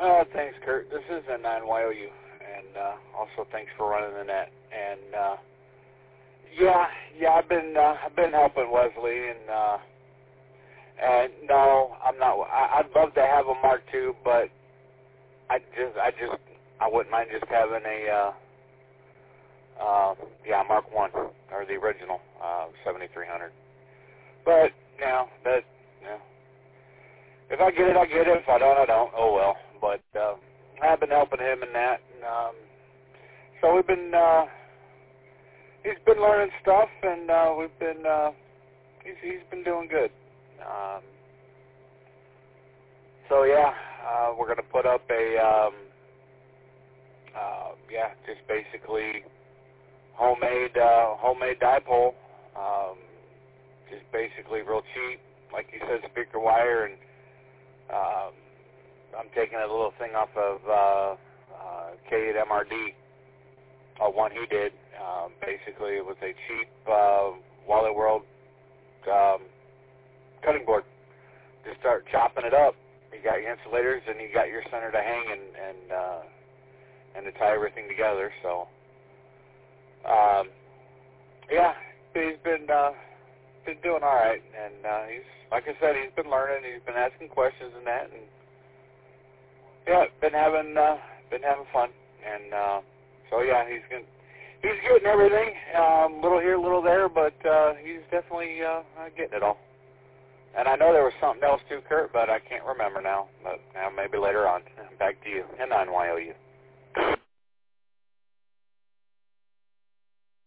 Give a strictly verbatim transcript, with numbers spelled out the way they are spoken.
Uh, thanks, Kurt. This is N nine Y O U, and uh, also thanks for running the net. And uh, yeah, yeah, I've been uh, I've been helping Wesley, and uh, and no, I'm not. I, I'd love to have a Mark two, but I just I just I wouldn't mind just having a uh, uh, yeah Mark one or the original uh, seventy-three hundred. But you know that you know, if I get it, I get it. If I don't, I don't. Oh well. But uh, I've been helping him in that, and um, so we've been. Uh, he's been learning stuff, and uh, we've been. Uh, he's he's been doing good. Um, so yeah, uh, we're gonna put up a. Um, uh, yeah, just basically homemade uh, homemade dipole. Um, just basically real cheap, like you said, speaker wire, and um, I'm taking a little thing off of uh, uh, K eight M R D, uh, one he did. Um, basically, it was a cheap uh, Wally World um, cutting board. Just start chopping it up. You got your insulators, and you got your center to hang and and, uh, and to tie everything together. So, um, yeah, he's been uh, been doing all right, and uh, he's like I said, he's been learning. He's been asking questions and that, and yeah, been having uh, been having fun, and uh, so yeah, he's gonna, he's getting everything, um, little here, little there, but uh, he's definitely uh, getting it all. And I know there was something else too, Kurt, but I can't remember now. But uh, maybe later on. Back to you, N nine Y O U.